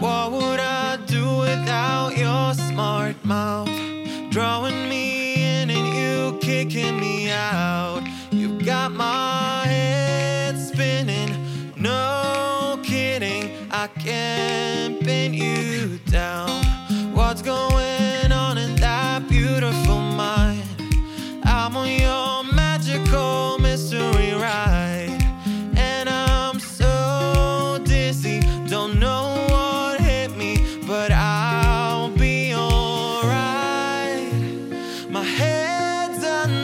What would I do without your smart mouth? Drawing me in and you kicking me out. You got my head spinning, no kidding, I can't pin you down. What's going on in that beautiful mind? I'm on your magical mystery ride, and I'm so dizzy, don't know what hit me, but I'll be alright. My head's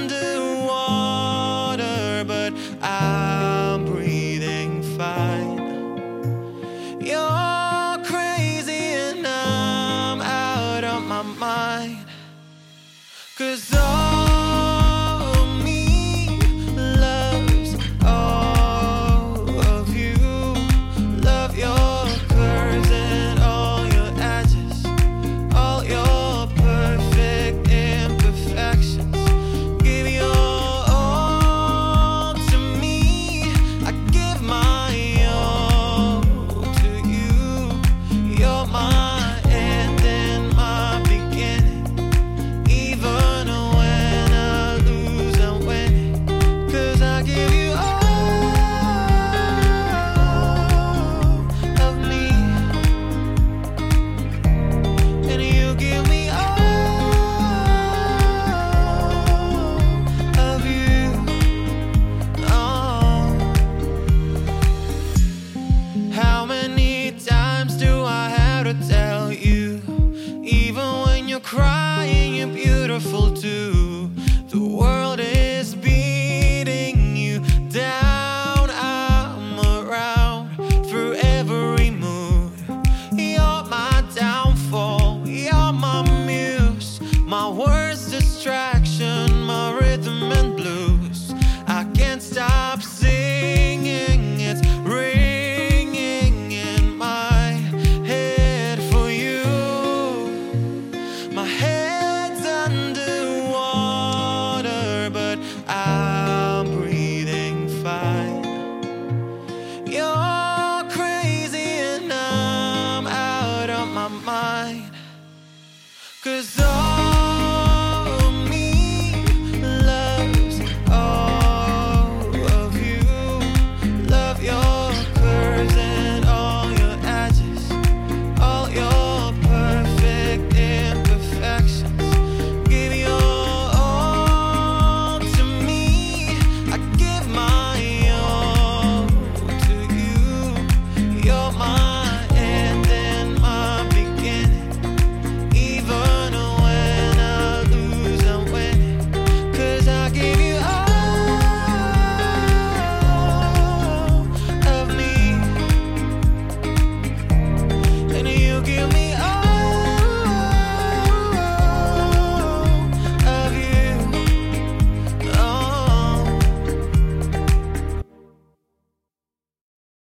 underwater, but I'm breathing fine. You're crazy and I'm out of my mind, 'cause all of me loves all of you. Love your curves and all your edges, all your perfect imperfections. Give your all to me, I give my all to you. You're my end and my beginning, even when I lose, I'm winning, 'cause I give you all of me, and you give me all of you. Oh, how many times do I have to tell you? Even when you're crying, you're beautiful too. The world is beating you down. I'm around through every mood. You're my downfall, you're my muse, my worst distraction, my rhythm and blues. I can't stop singing, it's ringing in my head for you. My head's underwater, but I'm breathing fine. You're crazy and I'm out of my mind, 'cause